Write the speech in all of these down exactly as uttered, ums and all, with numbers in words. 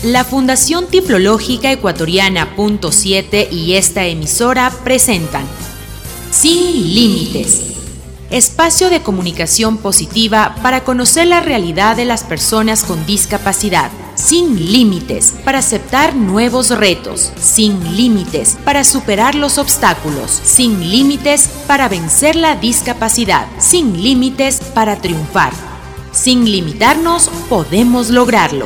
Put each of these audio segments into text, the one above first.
La Fundación Tiflológica Ecuatoriana Punto siete y esta emisora presentan Sin Límites, espacio de comunicación positiva para conocer la realidad de las personas con discapacidad. Sin límites para aceptar nuevos retos. Sin límites para superar los obstáculos. Sin límites para vencer la discapacidad. Sin límites para triunfar. Sin limitarnos podemos lograrlo.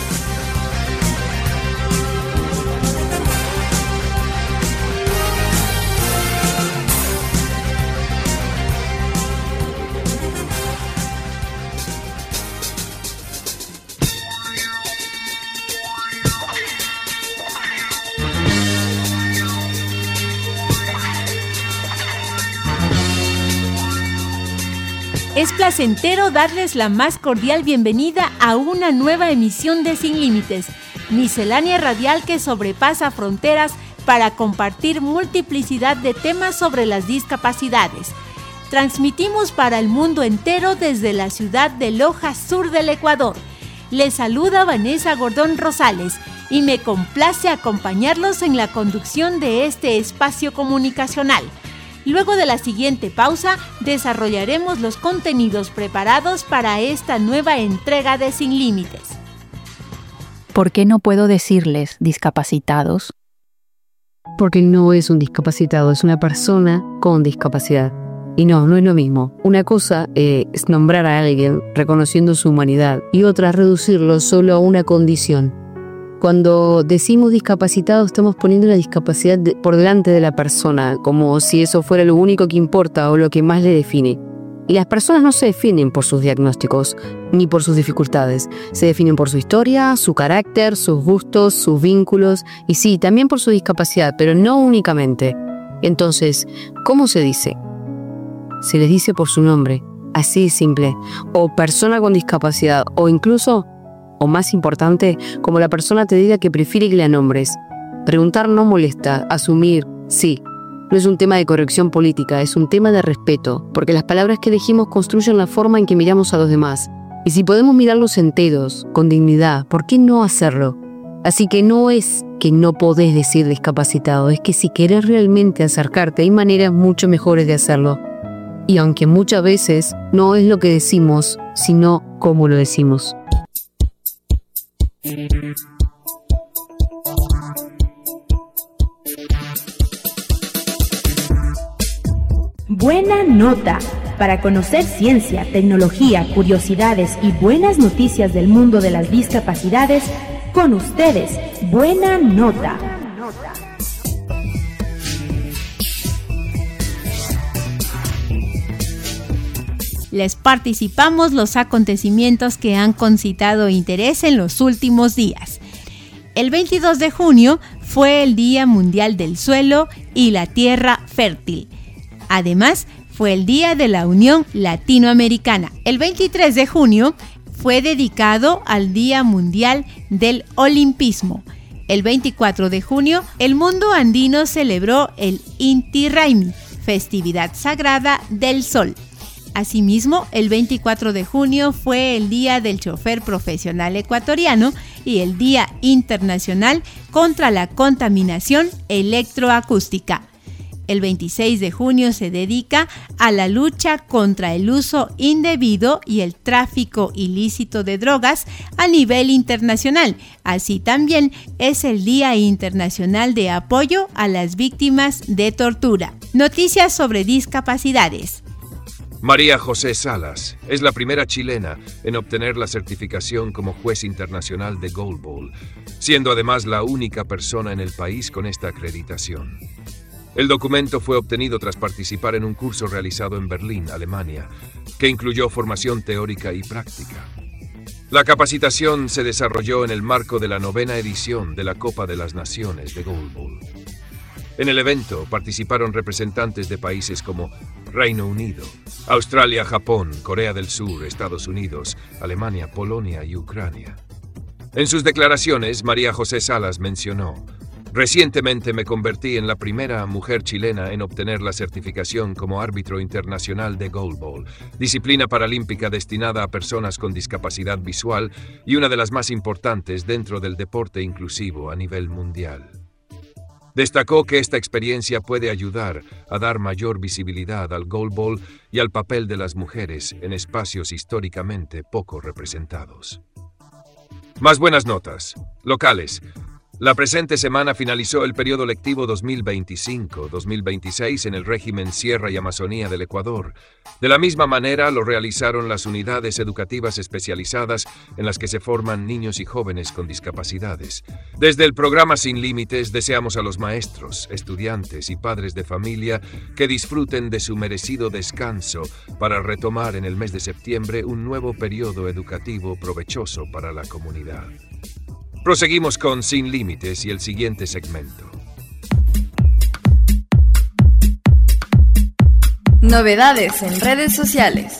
Es placentero darles la más cordial bienvenida a una nueva emisión de Sin Límites, miscelánea radial que sobrepasa fronteras para compartir multiplicidad de temas sobre las discapacidades. Transmitimos para el mundo entero desde la ciudad de Loja, sur del Ecuador. Les saluda Vanessa Gordón Rosales y me complace acompañarlos en la conducción de este espacio comunicacional. Luego de la siguiente pausa, desarrollaremos los contenidos preparados para esta nueva entrega de Sin Límites. ¿Por qué no puedo decirles discapacitados? Porque no es un discapacitado, es una persona con discapacidad. Y no, no es lo mismo. Una cosa eh, es nombrar a alguien reconociendo su humanidad y otra reducirlo solo a una condición. Cuando decimos discapacitado, estamos poniendo la discapacidad de, por delante de la persona, como si eso fuera lo único que importa o lo que más le define. Y las personas no se definen por sus diagnósticos, ni por sus dificultades. Se definen por su historia, su carácter, sus gustos, sus vínculos, y sí, también por su discapacidad, pero no únicamente. Entonces, ¿cómo se dice? Se les dice por su nombre, así de simple, o persona con discapacidad, o incluso... O más importante, como la persona te diga que prefiere que la nombres. Preguntar no molesta, asumir, sí. No es un tema de corrección política, es un tema de respeto, porque las palabras que elegimos construyen la forma en que miramos a los demás. Y si podemos mirarlos enteros, con dignidad, ¿por qué no hacerlo? Así que no es que no podés decir discapacitado, es que si querés realmente acercarte, hay maneras mucho mejores de hacerlo. Y aunque muchas veces no es lo que decimos, sino cómo lo decimos. Buena nota. Para conocer ciencia, tecnología, curiosidades y buenas noticias del mundo de las discapacidades, con ustedes, Buena Nota. Les participamos los acontecimientos que han concitado interés en los últimos días. El veintidós de junio fue el Día Mundial del Suelo y la Tierra Fértil. Además, fue el Día de la Unión Latinoamericana. El veintitrés de junio fue dedicado al Día Mundial del Olimpismo. El veinticuatro de junio, el mundo andino celebró el Inti Raymi, festividad sagrada del sol. Asimismo, el veinticuatro de junio fue el Día del Chofer Profesional Ecuatoriano y el Día Internacional contra la Contaminación Electroacústica. El veintiséis de junio se dedica a la lucha contra el uso indebido y el tráfico ilícito de drogas a nivel internacional. Así también es el Día Internacional de Apoyo a las Víctimas de Tortura. Noticias sobre discapacidades. María José Salas es la primera chilena en obtener la certificación como juez internacional de Gold Bowl, siendo además la única persona en el país con esta acreditación. El documento fue obtenido tras participar en un curso realizado en Berlín, Alemania, que incluyó formación teórica y práctica. La capacitación se desarrolló en el marco de la novena edición de la Copa de las Naciones de Gold Bowl. En el evento participaron representantes de países como Reino Unido, Australia, Japón, Corea del Sur, Estados Unidos, Alemania, Polonia y Ucrania. En sus declaraciones, María José Salas mencionó: Recientemente me convertí en la primera mujer chilena en obtener la certificación como árbitro internacional de goalball, disciplina paralímpica destinada a personas con discapacidad visual y una de las más importantes dentro del deporte inclusivo a nivel mundial. Destacó que esta experiencia puede ayudar a dar mayor visibilidad al goalball y al papel de las mujeres en espacios históricamente poco representados. Más buenas notas. Locales. La presente semana finalizó el periodo lectivo dos mil veinticinco dos mil veintiséis en el régimen Sierra y Amazonía del Ecuador. De la misma manera lo realizaron las unidades educativas especializadas en las que se forman niños y jóvenes con discapacidades. Desde el programa Sin Límites deseamos a los maestros, estudiantes y padres de familia que disfruten de su merecido descanso para retomar en el mes de septiembre un nuevo periodo educativo provechoso para la comunidad. Proseguimos con Sin Límites y el siguiente segmento. Novedades en redes sociales.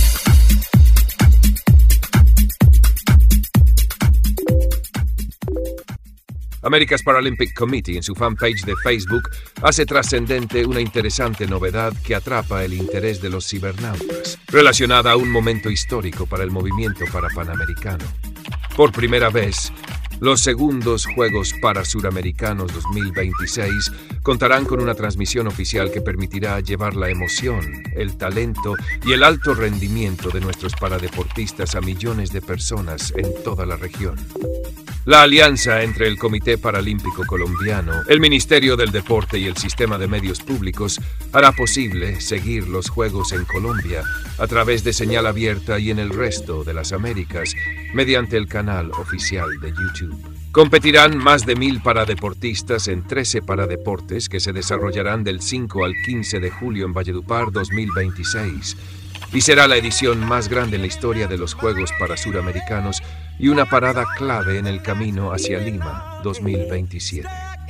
America's Paralympic Committee en su fanpage de Facebook hace trascendente una interesante novedad que atrapa el interés de los cibernautas, relacionada a un momento histórico para el movimiento parapanamericano. Por primera vez, los segundos Juegos Parasuramericanos dos mil veintiséis contarán con una transmisión oficial que permitirá llevar la emoción, el talento y el alto rendimiento de nuestros paradeportistas a millones de personas en toda la región. La alianza entre el Comité Paralímpico Colombiano, el Ministerio del Deporte y el Sistema de Medios Públicos hará posible seguir los Juegos en Colombia a través de señal abierta y en el resto de las Américas mediante el canal oficial de YouTube. Competirán más de mil paradeportistas en trece paradeportes que se desarrollarán del cinco al quince de julio en Valledupar dos mil veintiséis y será la edición más grande en la historia de los Juegos Parasuramericanos y una parada clave en el camino hacia Lima dos mil veintisiete.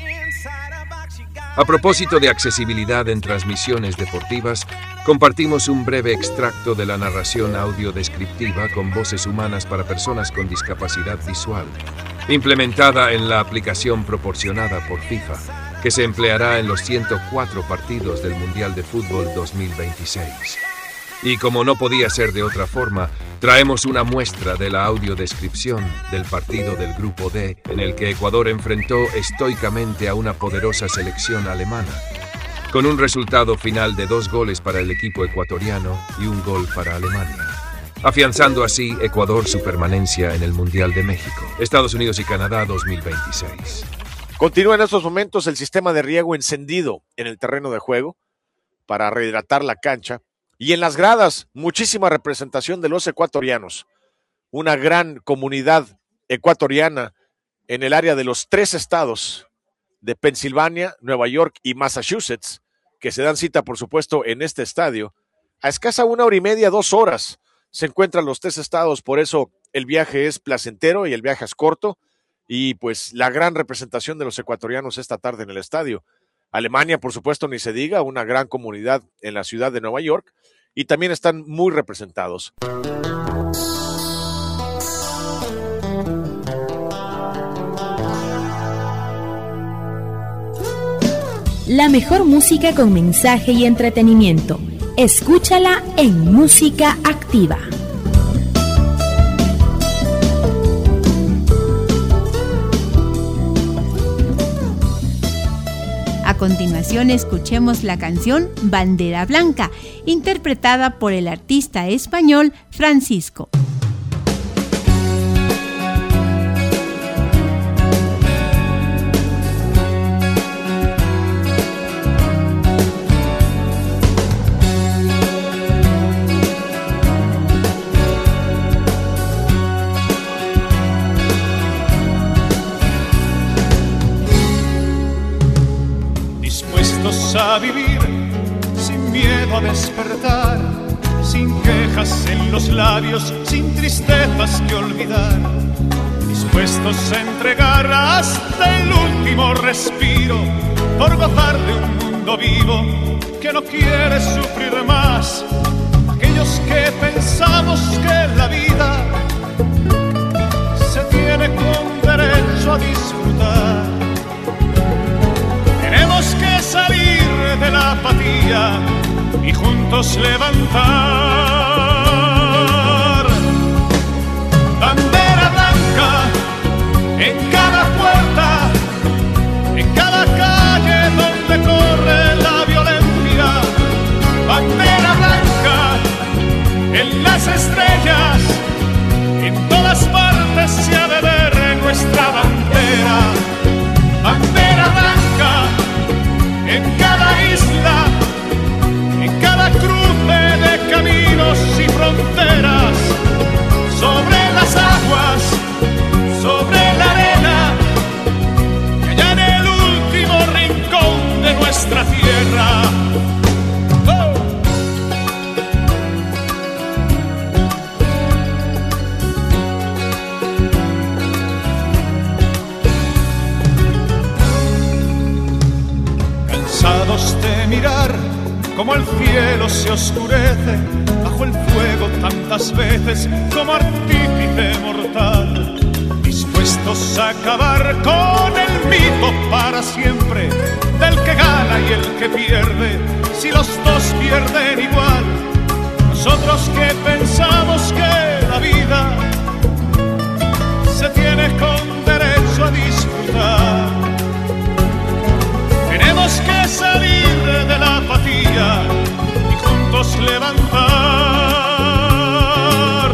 A propósito de accesibilidad en transmisiones deportivas, compartimos un breve extracto de la narración audiodescriptiva con voces humanas para personas con discapacidad visual, implementada en la aplicación proporcionada por FIFA, que se empleará en los ciento cuatro partidos del Mundial de Fútbol dos mil veintiséis. Y como no podía ser de otra forma, traemos una muestra de la audiodescripción del partido del Grupo D, en el que Ecuador enfrentó estoicamente a una poderosa selección alemana, con un resultado final de dos goles para el equipo ecuatoriano y un gol para Alemania, afianzando así Ecuador su permanencia en el Mundial de México, Estados Unidos y Canadá dos mil veintiséis. Continúa en estos momentos el sistema de riego encendido en el terreno de juego para rehidratar la cancha. Y en las gradas, muchísima representación de los ecuatorianos. Una gran comunidad ecuatoriana en el área de los tres estados de Pensilvania, Nueva York y Massachusetts, que se dan cita, por supuesto, en este estadio. A escasa una hora y media, dos horas, se encuentran los tres estados, por eso el viaje es placentero y el viaje es corto. Y pues la gran representación de los ecuatorianos esta tarde en el estadio. Alemania, por supuesto, ni se diga, una gran comunidad en la ciudad de Nueva York y también están muy representados. La mejor música con mensaje y entretenimiento. Escúchala en Música Activa. A continuación escuchemos la canción Bandera Blanca, interpretada por el artista español Francisco. A vivir sin miedo a despertar, sin quejas en los labios, sin tristezas que olvidar, dispuestos a entregar hasta el último respiro por gozar de un mundo vivo que no quiere sufrir más. Aquellos que pensamos que la vida se tiene con derecho a disfrutar, salir de la apatía y juntos levantar bandera blanca en cada puerta, en cada calle donde corre la violencia. Bandera blanca en las estrellas, en todas partes se ha de ver nuestra bandera. Bandera blanca en cada isla, en cada cruce de caminos y fronteras, sobre las aguas, sobre la arena, y allá en el último rincón de nuestra tierra. ¡Oh! Cansados de mirar como el cielo se oscurece bajo el fuego tantas veces como artífice mortal, dispuestos a acabar con el mito para siempre del que gana y el que pierde, si los dos pierden igual. Nosotros que pensamos que la vida se tiene con derecho a disfrutar, tenemos que salir de la apatía y juntos levantar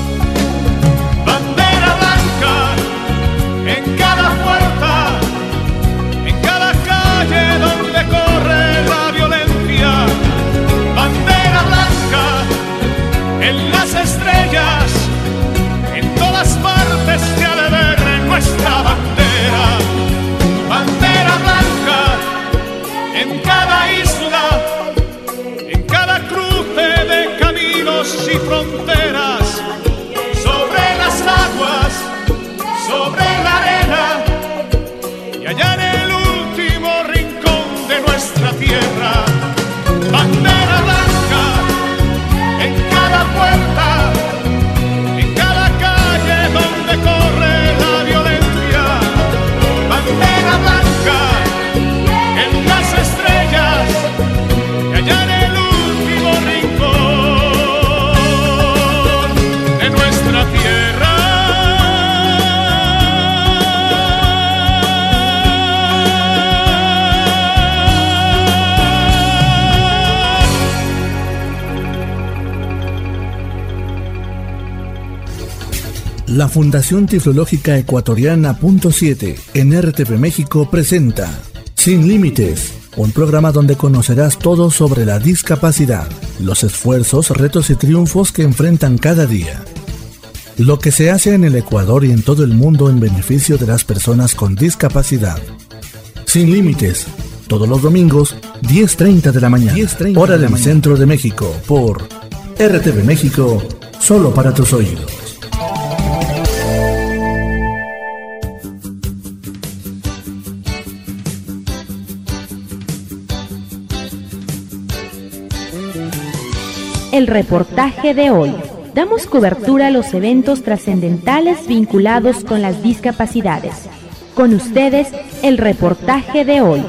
bandera blanca en cada puerta, en cada calle donde corre la violencia. Bandera blanca en las estrellas, en todas partes se ha de ver nuestra bandera. Bandera blanca en cada isla, en cada cruce de caminos y fronteras, sobre las aguas, sobre la arena, y allá en el último rincón de nuestra tierra. Bandera blanca en cada puerta, en cada calle donde corre la violencia. Bandera blanca en las estrellas, y allá en el último rincón de nuestra tierra. La Fundación Tiflológica Ecuatoriana punto siete en R T V México presenta Sin Límites, un programa donde conocerás todo sobre la discapacidad, los esfuerzos, retos y triunfos que enfrentan cada día, lo que se hace en el Ecuador y en todo el mundo en beneficio de las personas con discapacidad. Sin Límites, todos los domingos, diez treinta de la mañana, hora del centro de México, por R T V México, solo para tus oídos. El reportaje de hoy. Damos cobertura a los eventos trascendentales vinculados con las discapacidades. Con ustedes, el reportaje de hoy.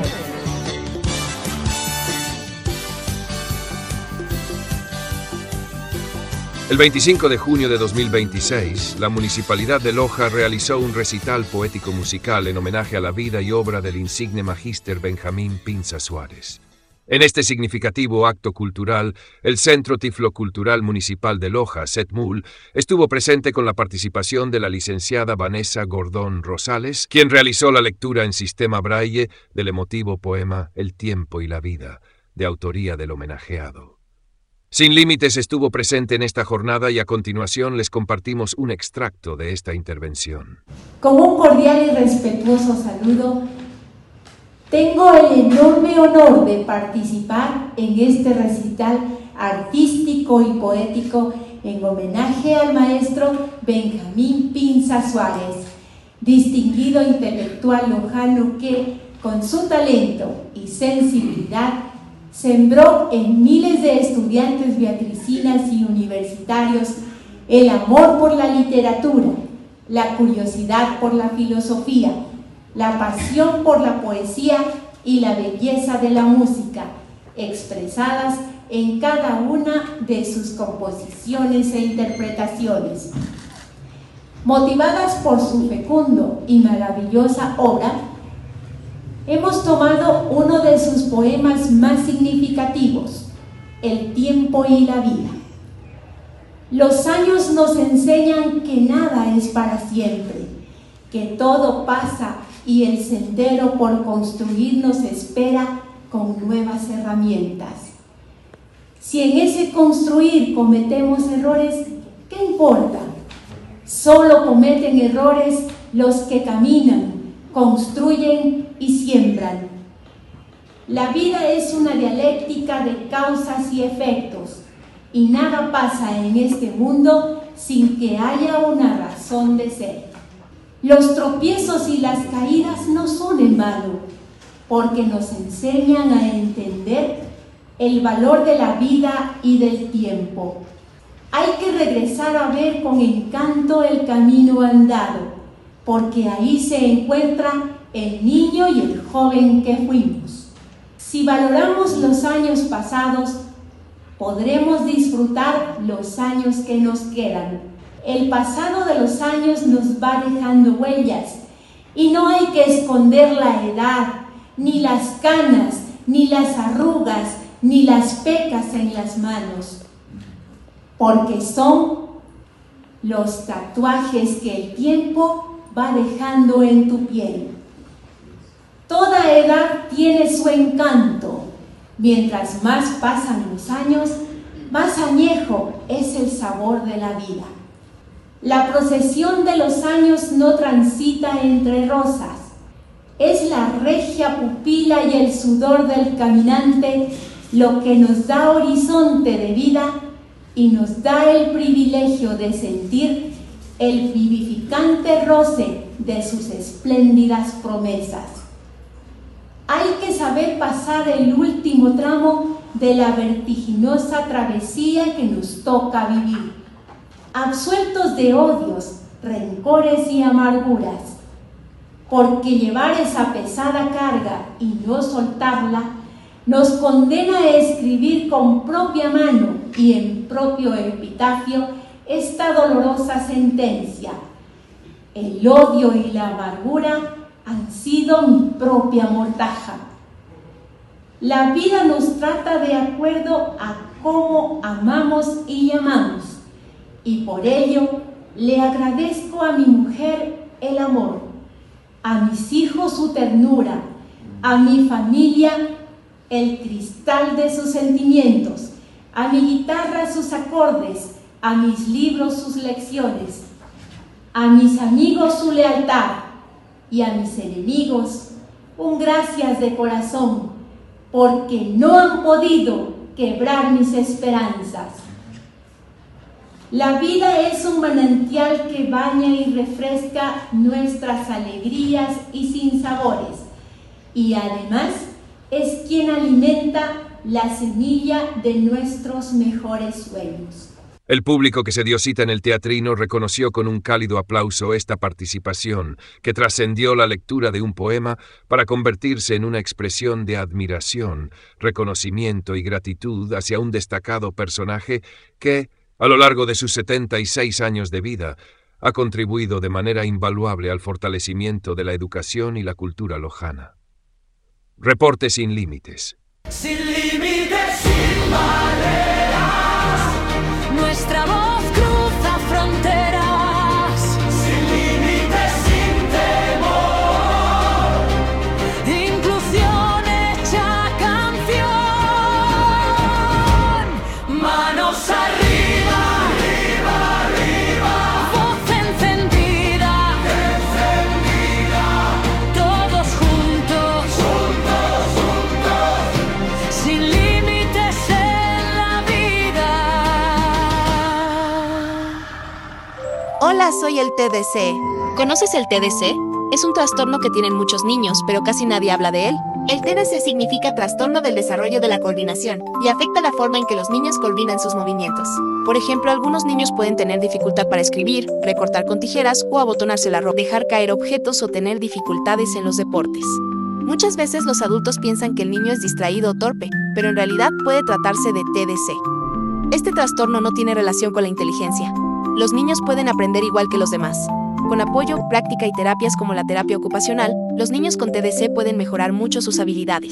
El veinticinco de junio de dos mil veintiséis, la Municipalidad de Loja realizó un recital poético-musical en homenaje a la vida y obra del insigne magíster Benjamín Pinza Suárez. En este significativo acto cultural, el Centro Tiflocultural Municipal de Loja, CETMUL, estuvo presente con la participación de la licenciada Vanessa Gordón Rosales, quien realizó la lectura en sistema braille del emotivo poema El tiempo y la vida, de autoría del homenajeado. Sin Límites estuvo presente en esta jornada y a continuación les compartimos un extracto de esta intervención. Con un cordial y respetuoso saludo, tengo el enorme honor de participar en este recital artístico y poético en homenaje al maestro Benjamín Pinza Suárez, distinguido intelectual lojano que, con su talento y sensibilidad, sembró en miles de estudiantes beatricinas y universitarios el amor por la literatura, la curiosidad por la filosofía, la pasión por la poesía y la belleza de la música, expresadas en cada una de sus composiciones e interpretaciones. Motivadas por su fecundo y maravillosa obra, hemos tomado uno de sus poemas más significativos, El tiempo y la vida. Los años nos enseñan que nada es para siempre, que todo pasa y el sendero por construir nos espera con nuevas herramientas. Si en ese construir cometemos errores, ¿qué importa? Solo cometen errores los que caminan, construyen y siembran. La vida es una dialéctica de causas y efectos, y nada pasa en este mundo sin que haya una razón de ser. Los tropiezos y las caídas no son en vano, porque nos enseñan a entender el valor de la vida y del tiempo. Hay que regresar a ver con encanto el camino andado, porque ahí se encuentra el niño y el joven que fuimos. Si valoramos los años pasados, podremos disfrutar los años que nos quedan. El pasado de los años nos va dejando huellas, y no hay que esconder la edad, ni las canas, ni las arrugas, ni las pecas en las manos, porque son los tatuajes que el tiempo va dejando en tu piel. Toda edad tiene su encanto. Mientras más pasan los años, más añejo es el sabor de la vida. La procesión de los años no transita entre rosas. Es la regia pupila y el sudor del caminante lo que nos da horizonte de vida y nos da el privilegio de sentir el vivificante roce de sus espléndidas promesas. Hay que saber pasar el último tramo de la vertiginosa travesía que nos toca vivir, absueltos de odios, rencores y amarguras, porque llevar esa pesada carga y no soltarla nos condena a escribir con propia mano y en propio epitafio esta dolorosa sentencia: el odio y la amargura han sido mi propia mortaja. La vida nos trata de acuerdo a cómo amamos y llamamos, y por ello le agradezco a mi mujer el amor, a mis hijos su ternura, a mi familia el cristal de sus sentimientos, a mi guitarra sus acordes, a mis libros sus lecciones, a mis amigos su lealtad y a mis enemigos un gracias de corazón, porque no han podido quebrar mis esperanzas. La vida es un manantial que baña y refresca nuestras alegrías y sinsabores, y además es quien alimenta la semilla de nuestros mejores sueños. El público que se dio cita en el teatrino reconoció con un cálido aplauso esta participación, que trascendió la lectura de un poema para convertirse en una expresión de admiración, reconocimiento y gratitud hacia un destacado personaje que, a lo largo de sus setenta y seis años de vida, ha contribuido de manera invaluable al fortalecimiento de la educación y la cultura lojana. Reporte Sin Límites. Sin límites, sin barreras, nuestra voz cruza fronteras. Sin límites, sin temor, inclusión hecha canción. Manos arriba, arriba, arriba, voz encendida, encendida, todos juntos, juntos, juntos, sin límites en la vida. Hola, soy el T D C. ¿Conoces el T D C? Es un trastorno que tienen muchos niños, pero casi nadie habla de él. El T D C significa trastorno del desarrollo de la coordinación y afecta la forma en que los niños coordinan sus movimientos. Por ejemplo, algunos niños pueden tener dificultad para escribir, recortar con tijeras o abotonarse la ropa, dejar caer objetos o tener dificultades en los deportes. Muchas veces los adultos piensan que el niño es distraído o torpe, pero en realidad puede tratarse de T D C. Este trastorno no tiene relación con la inteligencia. Los niños pueden aprender igual que los demás. Con apoyo, práctica y terapias como la terapia ocupacional, los niños con T D C pueden mejorar mucho sus habilidades.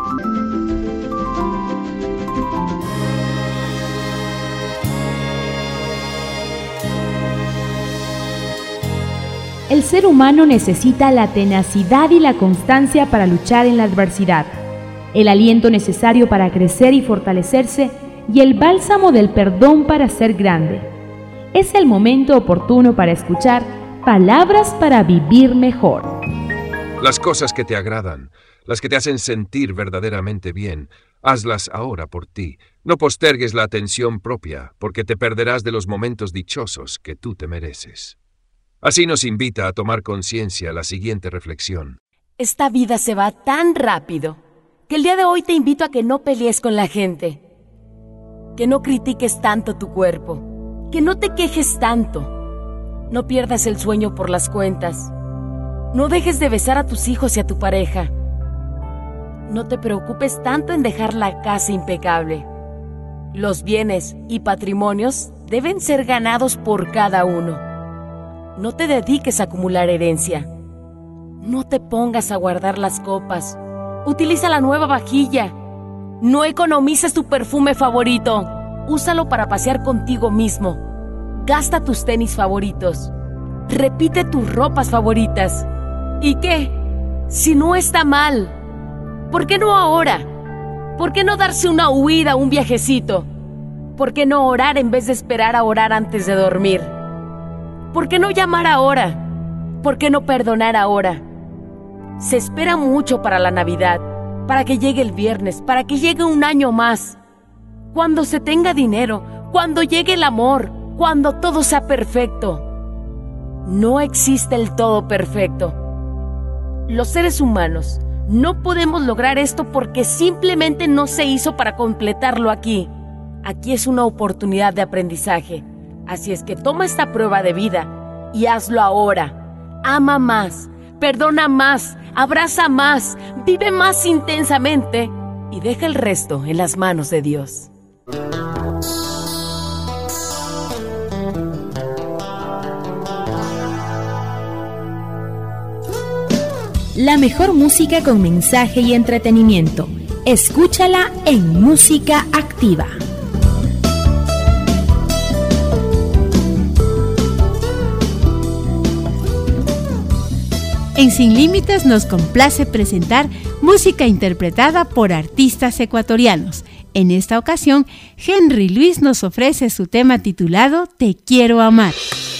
El ser humano necesita la tenacidad y la constancia para luchar en la adversidad, el aliento necesario para crecer y fortalecerse y el bálsamo del perdón para ser grande. Es el momento oportuno para escuchar Palabras para vivir mejor. Las cosas que te agradan, las que te hacen sentir verdaderamente bien, hazlas ahora por ti. No postergues la atención propia, porque te perderás de los momentos dichosos que tú te mereces. Así nos invita a tomar conciencia la siguiente reflexión. Esta vida se va tan rápido que el día de hoy te invito a que no pelees con la gente, que no critiques tanto tu cuerpo, que no te quejes tanto, no pierdas el sueño por las cuentas, no dejes de besar a tus hijos y a tu pareja, no te preocupes tanto en dejar la casa impecable. Los bienes y patrimonios deben ser ganados por cada uno. No te dediques a acumular herencia. No te pongas a guardar las copas. Utiliza la nueva vajilla. No economices tu perfume favorito. Úsalo para pasear contigo mismo. Gasta tus tenis favoritos. Repite tus ropas favoritas. ¿Y qué? Si no está mal, ¿por qué no ahora? ¿Por qué no darse una huida, un viajecito? ¿Por qué no orar en vez de esperar a orar antes de dormir? ¿Por qué no llamar ahora? ¿Por qué no perdonar ahora? Se espera mucho para la Navidad, para que llegue el viernes, para que llegue un año más. Cuando se tenga dinero, cuando llegue el amor, cuando todo sea perfecto. No existe el todo perfecto. Los seres humanos no podemos lograr esto porque simplemente no se hizo para completarlo aquí. Aquí es una oportunidad de aprendizaje. Así es que toma esta prueba de vida y hazlo ahora. Ama más, perdona más, abraza más, vive más intensamente y deja el resto en las manos de Dios. La mejor música con mensaje y entretenimiento. Escúchala en Música Activa. En Sin Límites nos complace presentar música interpretada por artistas ecuatorianos. En esta ocasión, Henry Luis nos ofrece su tema titulado Te Quiero Amar.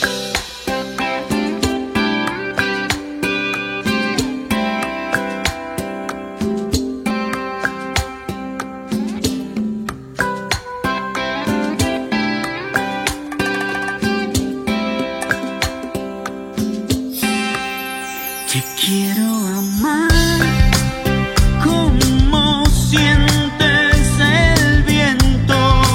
Te quiero amar como sientes el viento.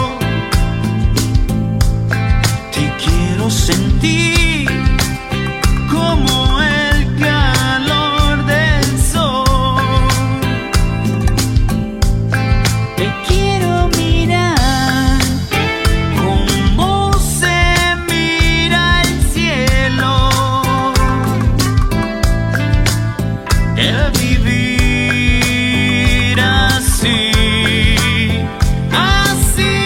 Te quiero sentir como el calor del sol. Te quiero mirar como se mira el cielo. El vivir así, así,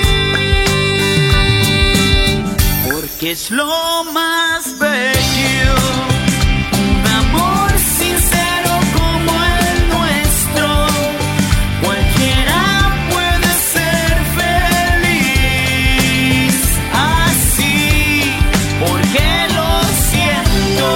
porque es lo más bello, un amor sincero como el nuestro. Cualquiera puede ser feliz así, porque lo siento.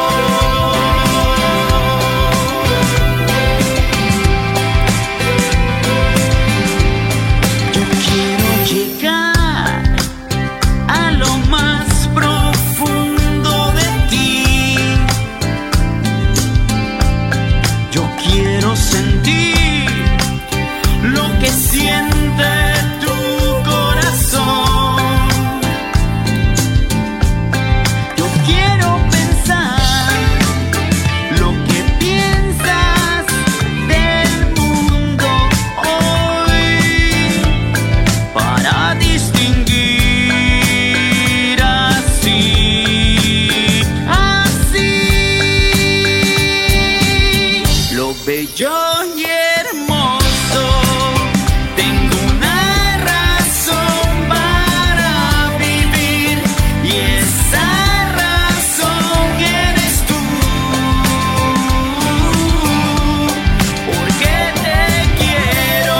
A lo más profundo de ti, yo quiero sentir lo que siente tu corazón. Yo quiero pensar lo que piensas bello y hermoso. Tengo una razón para vivir y esa razón eres tú. Porque te quiero.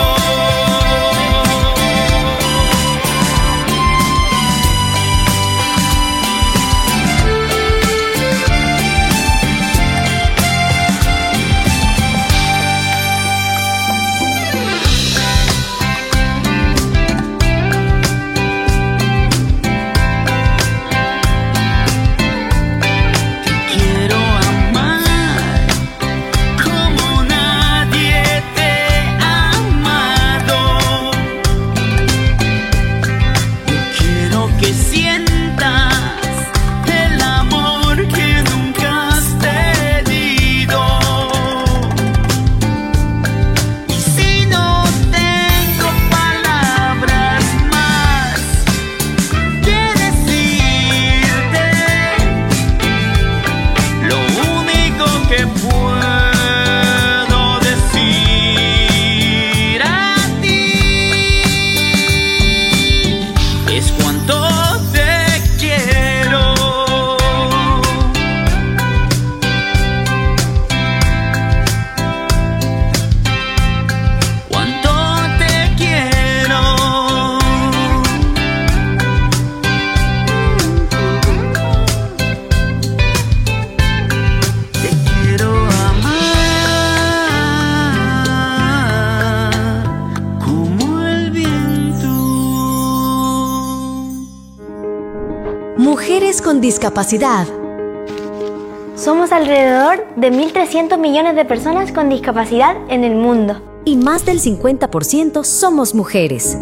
Mujeres con discapacidad. Somos alrededor de mil trescientos millones de personas con discapacidad en el mundo. Y más del cincuenta por ciento somos mujeres.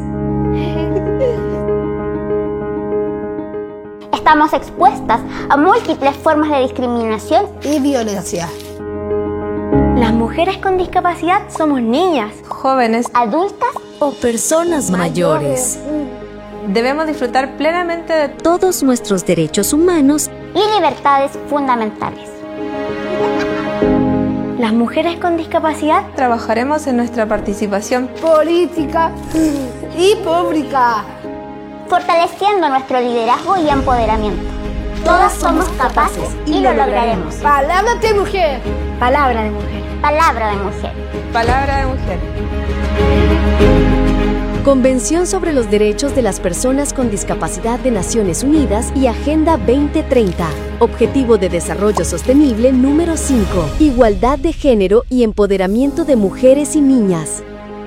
Estamos expuestas a múltiples formas de discriminación y violencia. Las mujeres con discapacidad somos niñas, jóvenes, adultas o personas mayores. Debemos disfrutar plenamente de todos nuestros derechos humanos y libertades fundamentales. Las mujeres con discapacidad trabajaremos en nuestra participación política y pública, fortaleciendo nuestro liderazgo y empoderamiento. Todas somos capaces y lo lograremos. Palabra de mujer. Palabra de mujer. Palabra de mujer. Palabra de mujer. Convención sobre los Derechos de las Personas con Discapacidad de Naciones Unidas y Agenda veinte treinta. Objetivo de Desarrollo Sostenible número cinco. Igualdad de género y empoderamiento de mujeres y niñas.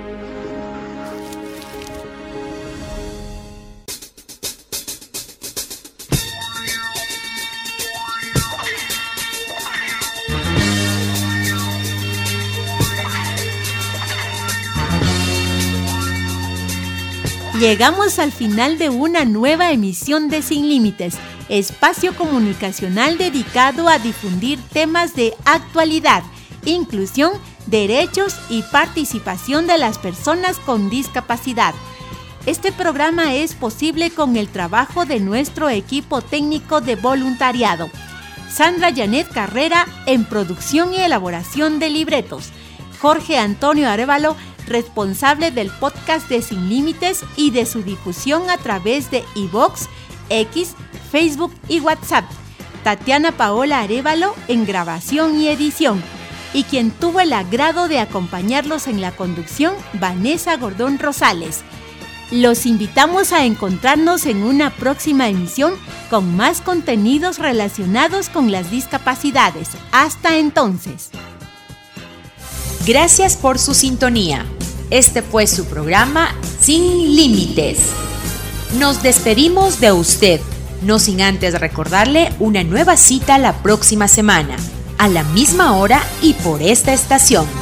Llegamos al final de una nueva emisión de Sin Límites, espacio comunicacional dedicado a difundir temas de actualidad, inclusión, derechos y participación de las personas con discapacidad. Este programa es posible con el trabajo de nuestro equipo técnico de voluntariado. Sandra Janet Carrera en producción y elaboración de libretos. Jorge Antonio Arévalo, responsable del podcast de Sin Límites y de su difusión a través de iVoox, X, Facebook y WhatsApp. Tatiana Paola Arévalo en grabación y edición. Y quien tuvo el agrado de acompañarlos en la conducción, Vanessa Gordón Rosales. Los invitamos a encontrarnos en una próxima emisión con más contenidos relacionados con las discapacidades. Hasta entonces. Gracias por su sintonía. Este fue su programa Sin Límites. Nos despedimos de usted, no sin antes recordarle una nueva cita la próxima semana, a la misma hora y por esta estación.